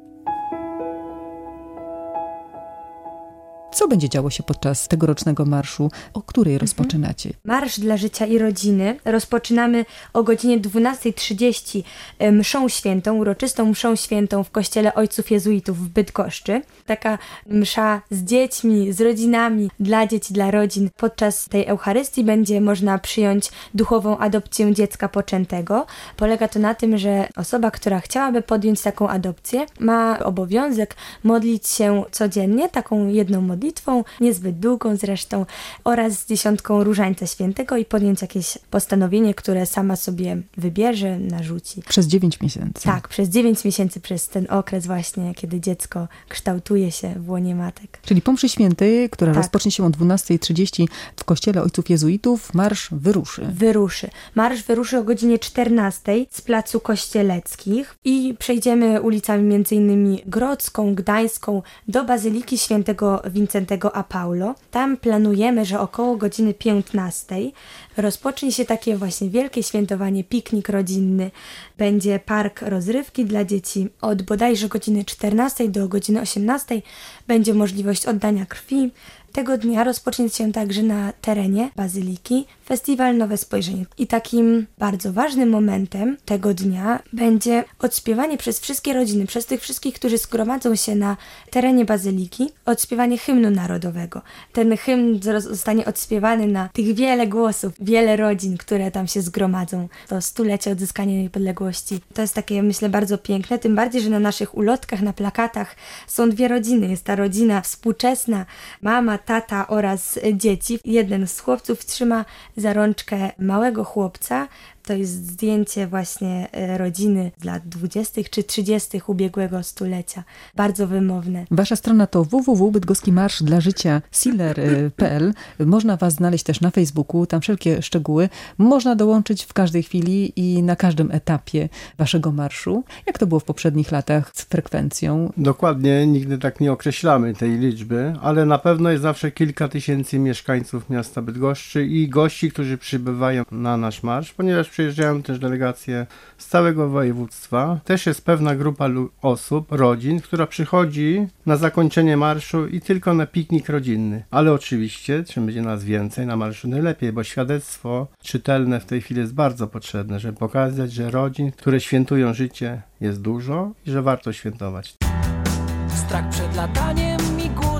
Co będzie działo się podczas tegorocznego marszu? O której rozpoczynacie? Marsz dla Życia i Rodziny rozpoczynamy o godzinie dwunasta trzydzieści mszą świętą, uroczystą mszą świętą w kościele Ojców Jezuitów w Bydgoszczy. Taka msza z dziećmi, z rodzinami, dla dzieci, dla rodzin. Podczas tej Eucharystii będzie można przyjąć duchową adopcję dziecka poczętego. Polega to na tym, że osoba, która chciałaby podjąć taką adopcję, ma obowiązek modlić się codziennie, taką jedną modlitwą, niezbyt długą zresztą, oraz z dziesiątką Różańca Świętego i podjąć jakieś postanowienie, które sama sobie wybierze, narzuci. Przez dziewięć miesięcy. Tak, przez dziewięć miesięcy, przez ten okres właśnie, kiedy dziecko kształtuje się w łonie matek. Czyli po mszy świętej, która tak. rozpocznie się o dwunasta trzydzieści w kościele Ojców Jezuitów, marsz wyruszy. Wyruszy. Marsz wyruszy o godzinie czternastej z placu Kościeleckich i przejdziemy ulicami między innymi Grodzką, Gdańską do Bazyliki Świętego Wincentego a Paulo. Tam planujemy, że około godziny piętnastej rozpocznie się takie właśnie wielkie świętowanie, piknik rodzinny. Będzie park rozrywki dla dzieci. Od bodajże godziny czternastej do godziny osiemnastej będzie możliwość oddania krwi. Tego dnia rozpocznie się także na terenie Bazyliki festiwal Nowe Spojrzenie. I takim bardzo ważnym momentem tego dnia będzie odśpiewanie przez wszystkie rodziny, przez tych wszystkich, którzy zgromadzą się na terenie Bazyliki, odśpiewanie hymnu narodowego. Ten hymn zostanie odśpiewany na tych wiele głosów, wiele rodzin, które tam się zgromadzą. To stulecie odzyskania niepodległości. To jest takie, myślę, bardzo piękne, tym bardziej, że na naszych ulotkach, na plakatach są dwie rodziny. Jest ta rodzina współczesna, mama, tata oraz dzieci. Jeden z chłopców trzyma za rączkę małego chłopca. To jest zdjęcie właśnie rodziny z lat dwudziestych czy trzydziestych ubiegłego stulecia. Bardzo wymowne. Wasza strona to w w w kropka bydgoski marsz dla życia siller kropka p l. Można was znaleźć też na Facebooku, tam wszelkie szczegóły. Można dołączyć w każdej chwili i na każdym etapie waszego marszu. Jak to było w poprzednich latach z frekwencją? Dokładnie, nigdy tak nie określamy tej liczby, ale na pewno jest zawsze kilka tysięcy mieszkańców miasta Bydgoszczy i gości, którzy przybywają na nasz marsz, ponieważ przyjeżdżają też delegacje z całego województwa. Też jest pewna grupa osób, rodzin, która przychodzi na zakończenie marszu i tylko na piknik rodzinny. Ale oczywiście, czym będzie nas więcej na marszu, najlepiej, bo świadectwo czytelne w tej chwili jest bardzo potrzebne, żeby pokazać, że rodzin, które świętują życie, jest dużo i że warto świętować. Strach przed lataniem i głód do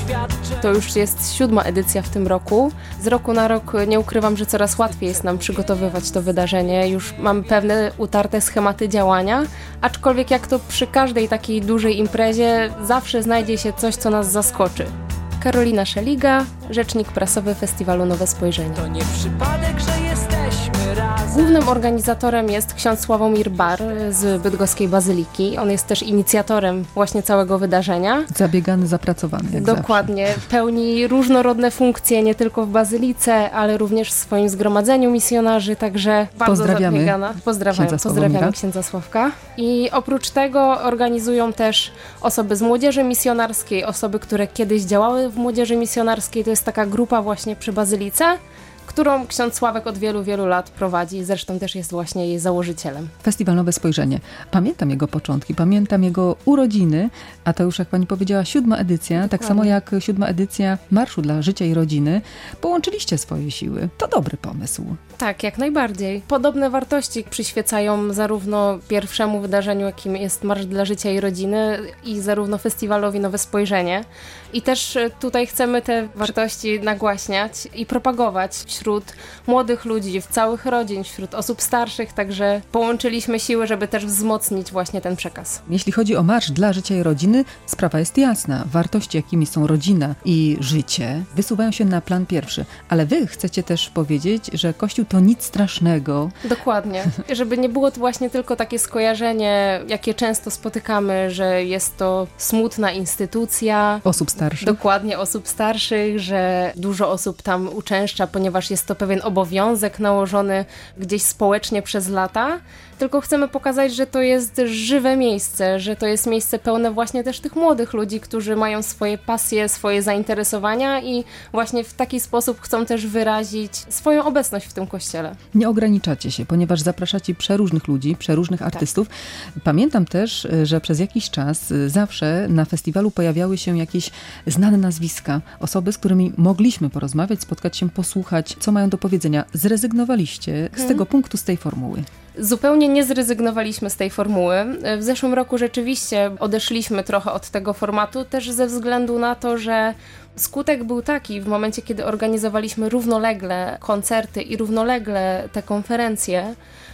To już jest siódma edycja w tym roku. Z roku na rok nie ukrywam, że coraz łatwiej jest nam przygotowywać to wydarzenie. Już mamy pewne utarte schematy działania, aczkolwiek jak to przy każdej takiej dużej imprezie, zawsze znajdzie się coś, co nas zaskoczy. Karolina Szeliga, rzecznik prasowy Festiwalu Nowe Spojrzenie. To nie przypadek, że jesteśmy razem. Głównym organizatorem jest ksiądz Sławomir Bar z bydgoskiej Bazyliki. On jest też inicjatorem właśnie całego wydarzenia. Zabiegany, zapracowany. Jak Dokładnie. Zawsze. Pełni różnorodne funkcje nie tylko w Bazylice, ale również w swoim zgromadzeniu misjonarzy, także bardzo Pozdrawiamy. zabiegana. Pozdrawiam, Księdza pozdrawiamy Sławomira. księdza Sławka. I oprócz tego organizują też osoby z młodzieży misjonarskiej, osoby, które kiedyś działały w młodzieży misjonarskiej. To jest taka grupa właśnie przy Bazylice, którą ksiądz Sławek od wielu, wielu lat prowadzi. Zresztą też jest właśnie jej założycielem. Festiwal Nowe Spojrzenie. Pamiętam jego początki, pamiętam jego urodziny, a to już, jak pani powiedziała, siódma edycja, Dokładnie. tak samo jak siódma edycja Marszu dla Życia i Rodziny. Połączyliście swoje siły. To dobry pomysł. Tak, jak najbardziej. Podobne wartości przyświecają zarówno pierwszemu wydarzeniu, jakim jest Marsz dla Życia i Rodziny, i zarówno festiwalowi Nowe Spojrzenie. I też tutaj chcemy te wartości nagłaśniać i propagować wśród młodych ludzi, w całych rodzin, wśród osób starszych, także połączyliśmy siły, żeby też wzmocnić właśnie ten przekaz. Jeśli chodzi o Marsz dla Życia i Rodziny, sprawa jest jasna. Wartości, jakimi są rodzina i życie, wysuwają się na plan pierwszy. Ale wy chcecie też powiedzieć, że Kościół to nic strasznego. Dokładnie. Żeby nie było to właśnie tylko takie skojarzenie, jakie często spotykamy, że jest to smutna instytucja. Osób starszych. Dokładnie, osób starszych, że dużo osób tam uczęszcza, ponieważ jest to pewien obowiązek nałożony gdzieś społecznie przez lata. Tylko chcemy pokazać, że to jest żywe miejsce, że to jest miejsce pełne właśnie też tych młodych ludzi, którzy mają swoje pasje, swoje zainteresowania i właśnie w taki sposób chcą też wyrazić swoją obecność w tym kościele. Nie ograniczacie się, ponieważ zapraszacie przeróżnych ludzi, przeróżnych artystów. Tak. Pamiętam też, że przez jakiś czas zawsze na festiwalu pojawiały się jakieś znane nazwiska, osoby, z którymi mogliśmy porozmawiać, spotkać się, posłuchać, co mają do powiedzenia. Zrezygnowaliście z hmm. tego punktu, z tej formuły. Zupełnie nie zrezygnowaliśmy z tej formuły. W zeszłym roku rzeczywiście odeszliśmy trochę od tego formatu, też ze względu na to, że skutek był taki w momencie, kiedy organizowaliśmy równolegle koncerty i równolegle te konferencje,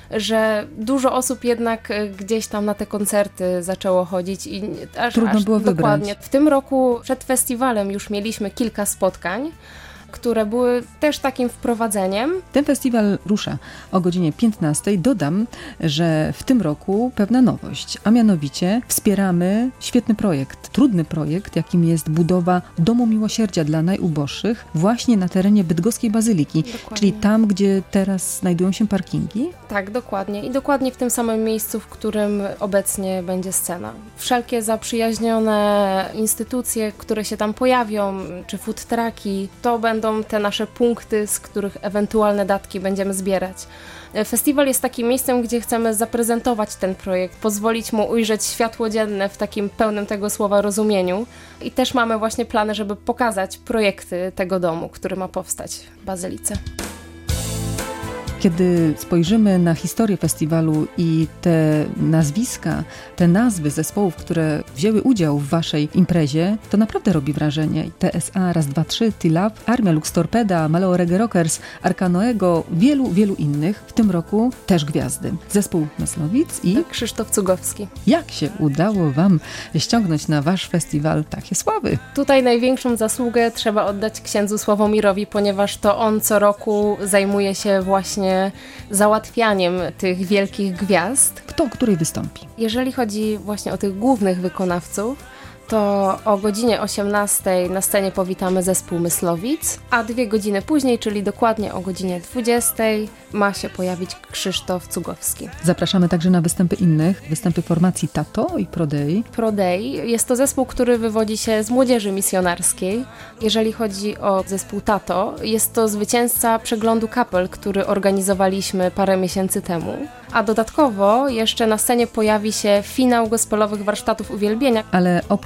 że dużo osób jednak gdzieś tam na te koncerty zaczęło chodzić i aż, trudno aż było dokładnie. wybrać. W tym roku przed festiwalem już mieliśmy kilka spotkań, które były też takim wprowadzeniem. Ten festiwal rusza o godzinie piętnastej. Dodam, że w tym roku pewna nowość, a mianowicie wspieramy świetny projekt, trudny projekt, jakim jest budowa Domu Miłosierdzia dla najuboższych właśnie na terenie bydgoskiej Bazyliki, dokładnie. Czyli tam, gdzie teraz znajdują się parkingi. Tak, dokładnie. I dokładnie w tym samym miejscu, w którym obecnie będzie scena. Wszelkie zaprzyjaźnione instytucje, które się tam pojawią, czy food trucki, to będą te nasze punkty, z których ewentualne datki będziemy zbierać. Festiwal jest takim miejscem, gdzie chcemy zaprezentować ten projekt, pozwolić mu ujrzeć światło dzienne w takim pełnym tego słowa rozumieniu. I też mamy właśnie plany, żeby pokazać projekty tego domu, który ma powstać w Bazylice. Kiedy spojrzymy na historię festiwalu i te nazwiska, te nazwy zespołów, które wzięły udział w waszej imprezie, to naprawdę robi wrażenie. T S A, Raz, Dwa, Trzy, T-Lab, Armia Lux Torpeda, Maleo Reggae Rockers, Arkanoego, wielu, wielu innych. W tym roku też gwiazdy. Zespół Myslowic i... Tak, Krzysztof Cugowski. Jak się udało wam ściągnąć na wasz festiwal takie sławy? Tutaj największą zasługę trzeba oddać księdzu Sławomirowi, ponieważ to on co roku zajmuje się właśnie załatwianiem tych wielkich gwiazd. Kto, który wystąpi? Jeżeli chodzi właśnie o tych głównych wykonawców, to o godzinie osiemnastej na scenie powitamy zespół Myslowic, a dwie godziny później, czyli dokładnie o godzinie dwudziestej, ma się pojawić Krzysztof Cugowski. Zapraszamy także na występy innych, występy formacji Tato i Prodei. Prodei jest to zespół, który wywodzi się z młodzieży misjonarskiej. Jeżeli chodzi o zespół Tato, jest to zwycięzca przeglądu kapel, który organizowaliśmy parę miesięcy temu. A dodatkowo jeszcze na scenie pojawi się finał gospelowych warsztatów uwielbienia. Ale oprócz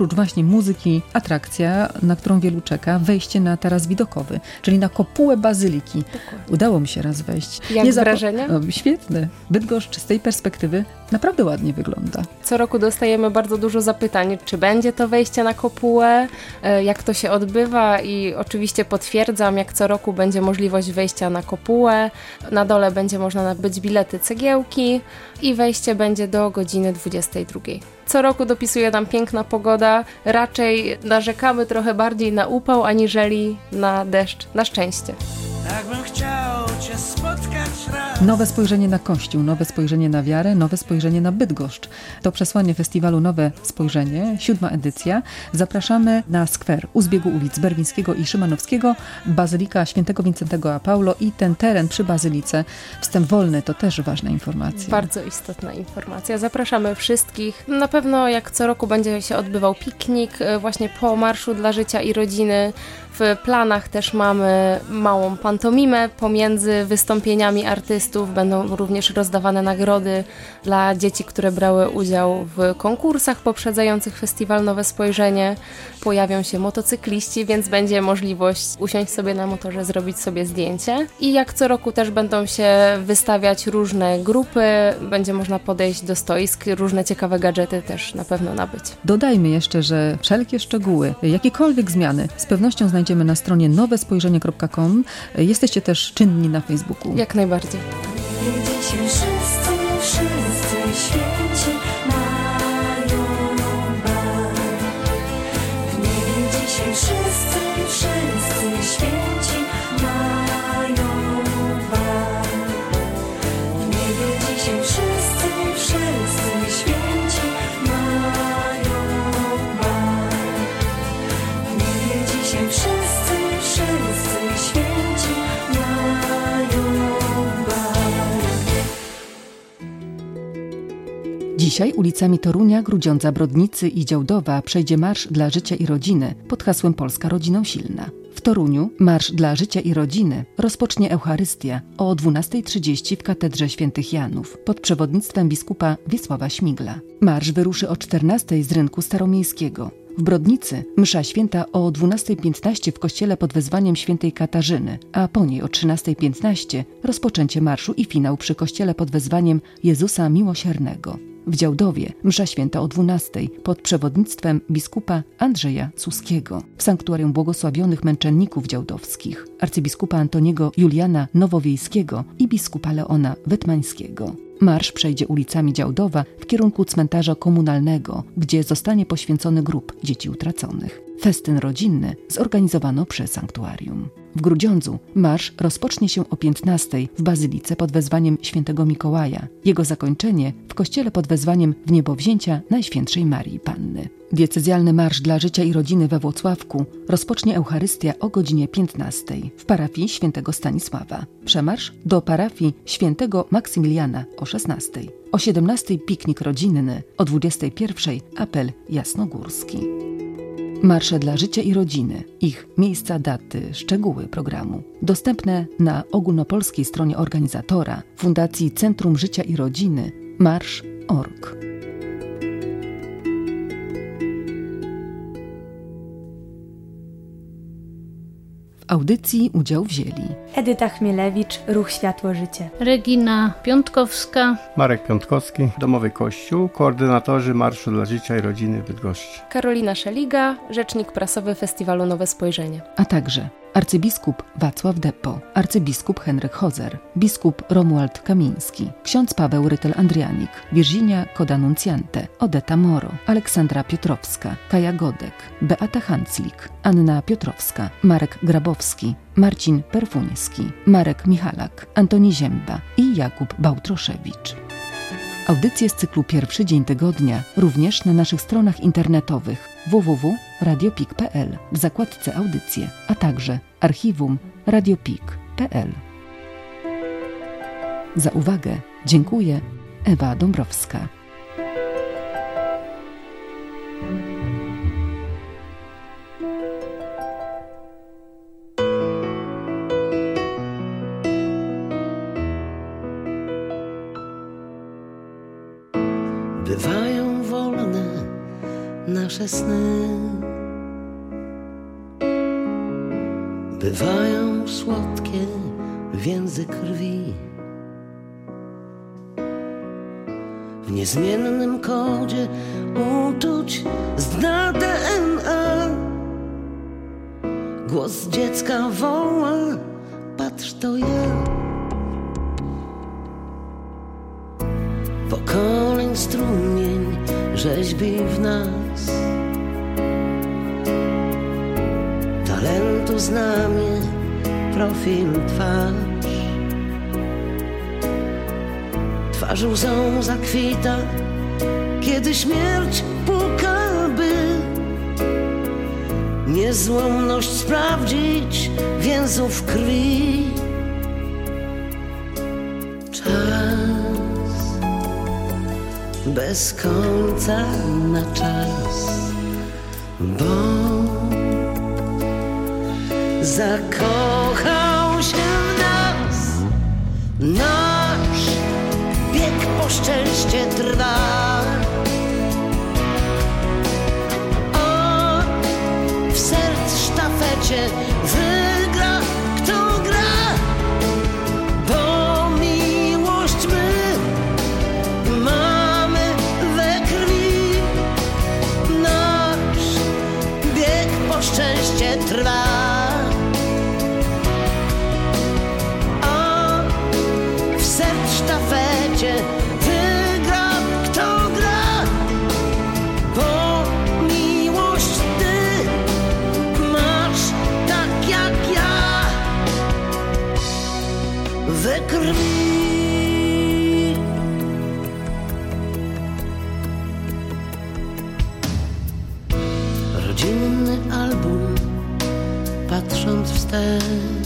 oprócz właśnie muzyki, atrakcja, na którą wielu czeka, wejście na taras widokowy, czyli na kopułę bazyliki. Dokładnie. Udało mi się raz wejść. Jak Nie wrażenia? Zapo- no, świetne. Bydgoszcz z tej perspektywy naprawdę ładnie wygląda. Co roku dostajemy bardzo dużo zapytań, czy będzie to wejście na kopułę, jak to się odbywa i oczywiście potwierdzam, jak co roku będzie możliwość wejścia na kopułę. Na dole będzie można nabyć bilety cegiełki i wejście będzie do godziny dwudziestej drugiej. Co roku dopisuje nam piękna pogoda, raczej narzekamy trochę bardziej na upał, aniżeli na deszcz, na szczęście. Tak bym chciał Cię spotkać raz. Nowe spojrzenie na Kościół, nowe spojrzenie na wiarę, nowe spojrzenie na Bydgoszcz. To przesłanie festiwalu Nowe Spojrzenie, siódma edycja. Zapraszamy na skwer u zbiegu ulic Berwińskiego i Szymanowskiego, Bazylika Świętego Wincentego a Paulo i ten teren przy Bazylice. Wstęp wolny to też ważna informacja. Bardzo istotna informacja. Zapraszamy wszystkich. Na pewno jak co roku będzie się odbywał piknik właśnie po Marszu dla Życia i Rodziny. W planach też mamy małą pantomimę pomiędzy wystąpieniami artystów. Będą również rozdawane nagrody dla dzieci, które brały udział w konkursach poprzedzających festiwal Nowe Spojrzenie. Pojawią się motocykliści, więc będzie możliwość usiąść sobie na motorze, zrobić sobie zdjęcie. I jak co roku też będą się wystawiać różne grupy, będzie można podejść do stoisk, różne ciekawe gadżety też na pewno nabyć. Dodajmy jeszcze, że wszelkie szczegóły, jakiekolwiek zmiany z pewnością znajdziemy na stronie nowe spojrzenie kropka com. Jesteście też czynni na Facebooku. Jak najbardziej. Dzisiaj wszyscy, wszyscy święci mają bar. W niebie dzisiaj wszyscy, wszyscy święci mają bar. W niebie dzisiaj wszyscy, wszyscy święci mają bar. W niebie dzisiaj wszyscy, wszyscy święci mają bar. Dzisiaj ulicami Torunia, Grudziądza, Brodnicy i Działdowa przejdzie Marsz dla Życia i Rodziny pod hasłem Polska Rodziną Silna. W Toruniu Marsz dla Życia i Rodziny rozpocznie Eucharystia o dwunastej trzydzieści w Katedrze Świętych Janów pod przewodnictwem biskupa Wiesława Śmigla. Marsz wyruszy o czternastej z Rynku Staromiejskiego. W Brodnicy msza święta o dwunastej piętnaście w kościele pod wezwaniem świętej Katarzyny, a po niej o trzynastej piętnaście rozpoczęcie marszu i finał przy kościele pod wezwaniem Jezusa Miłosiernego. W Działdowie msza święta o dwunastej pod przewodnictwem biskupa Andrzeja Suskiego w sanktuarium błogosławionych męczenników działdowskich, arcybiskupa Antoniego Juliana Nowowiejskiego i biskupa Leona Wetmańskiego. Marsz przejdzie ulicami Działdowa w kierunku cmentarza komunalnego, gdzie zostanie poświęcony grób dzieci utraconych. Festyn rodzinny zorganizowano przy sanktuarium. W Grudziądzu marsz rozpocznie się o piętnastej w Bazylice pod wezwaniem świętego Mikołaja. Jego zakończenie w kościele pod wezwaniem Wniebowzięcia Najświętszej Marii Panny. Diecezjalny Marsz dla Życia i Rodziny we Włocławku rozpocznie Eucharystia o godzinie piętnastej w parafii świętego Stanisława. Przemarsz do parafii świętego Maksymiliana o szesnastej. O siedemnastej piknik rodzinny, o dwudziestej pierwszej apel jasnogórski. Marsze dla Życia i Rodziny, ich miejsca, daty, szczegóły programu dostępne na ogólnopolskiej stronie organizatora Fundacji Centrum Życia i Rodziny marsz kropka org. W audycji udział wzięli Edyta Chmielewicz, Ruch Światło Życie. Regina Piątkowska. Marek Piątkowski, Domowy Kościół, koordynatorzy Marszu dla Życia i Rodziny w Bydgoszczy. Karolina Szeliga, rzecznik prasowy Festiwalu Nowe Spojrzenie. A także arcybiskup Wacław Depo, arcybiskup Henryk Hozer, biskup Romuald Kamiński, ksiądz Paweł Rytel-Andrianik, Virginia Koda-Nuncjante, Odeta Moro, Aleksandra Piotrowska, Kaja Godek, Beata Hanclik, Anna Piotrowska, Marek Grabowski, Marcin Perfuński, Marek Michalak, Antoni Zięba i Jakub Bałtroszewicz. Audycje z cyklu Pierwszy Dzień Tygodnia również na naszych stronach internetowych w w w kropka radio pik kropka p l w zakładce Audycje, a także archiwum radiopik kropka p l. Za uwagę dziękuję, Ewa Dąbrowska. Bywają wolne nasze sny bywają słodkie, więzy krwi. W niezmiennym kodzie uczuć z dna D N A głos dziecka woła, patrz to ja. Pokoleń strumień rzeźbi w nas talentu znamie, profil, twarz. Twarz łzą zakwita, kiedy śmierć puka, by niezłomność sprawdzić więzów krwi. Czas bez końca na czas, bo zakochał się w nas. Nasz bieg po szczęście trwa. O, w serc sztafecie wygra, kto gra, bo miłość my mamy we krwi. Nasz bieg po szczęście trwa. Wygra, kto gra, bo miłość ty masz tak jak ja we krwi. Rodzinny album, patrząc wstecz,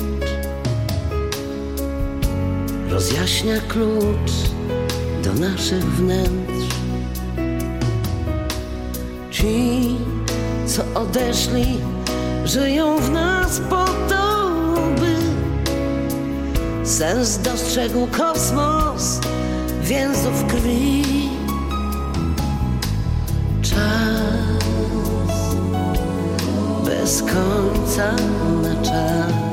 rozjaśnia klucz do naszych wnętrz. Ci, co odeszli, żyją w nas po to, by sens dostrzegł kosmos więzów krwi. Czas bez końca na czas.